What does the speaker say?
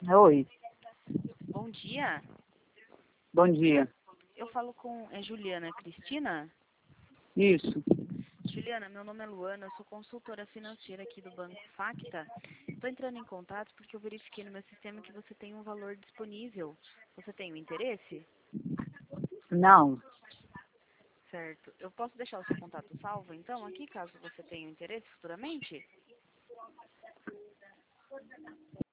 Oi, Bom dia. bom dia. Eu falo com Juliana Cristina. Isso. Juliana, meu nome é Luana, eu sou consultora financeira aqui do Banco Facta. Estou entrando em contato porque eu verifiquei no meu sistema que você tem um valor disponível. Você tem um interesse? Não, Certo. Eu posso deixar o seu contato salvo, então, aqui, caso você tenha um interesse futuramente?